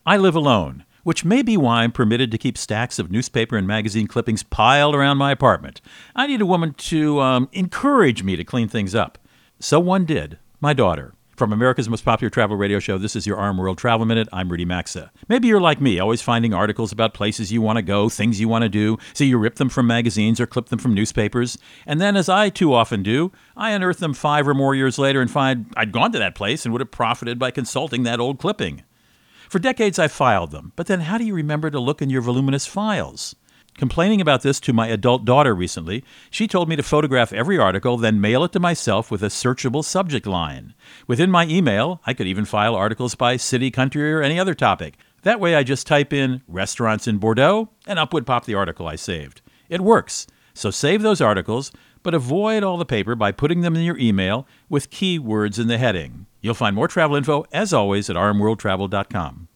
I live alone, which may be why I'm permitted to keep stacks of newspaper and magazine clippings piled around my apartment. I need a woman to encourage me to clean things up. So one did, my daughter. From America's most popular travel radio show, this is your Arm World Travel Minute. I'm Rudy Maxa. Maybe you're like me, always finding articles about places you want to go, things you want to do, so you rip them from magazines or clip them from newspapers. And then, as I too often do, I unearth them 5 or more years later and find I'd gone to that place and would have profited by consulting that old clipping. For decades, I filed them, but then how do you remember to look in your voluminous files? Complaining about this to my adult daughter recently, she told me to photograph every article, then mail it to myself with a searchable subject line. Within my email, I could even file articles by city, country, or any other topic. That way I just type in restaurants in Bordeaux, and up would pop the article I saved. It works. So save those articles, but avoid all the paper by putting them in your email with keywords in the heading. You'll find more travel info, as always, at rmworldtravel.com.